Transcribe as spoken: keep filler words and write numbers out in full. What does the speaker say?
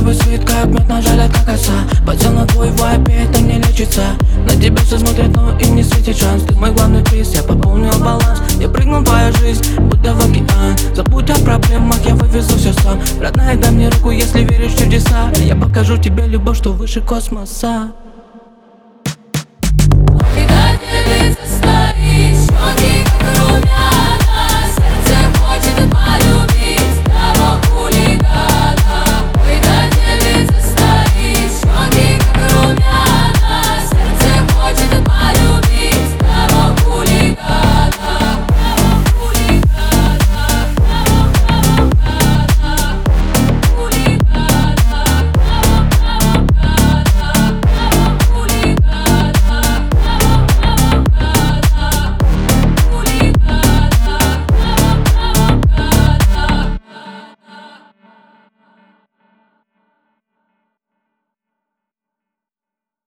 твой свет, как мед на жаль, как коса. Подсел на твой вайп, и это не лечится. На тебя все смотрят, но им не светит шанс. Ты мой главный приз, я пополнил баланс. Я прыгнул в твою жизнь, будто в океан. Забудь о проблемах, я вывезу все сам. Родная, дай мне руку, если веришь в чудеса. Я покажу тебе любовь, что выше космоса.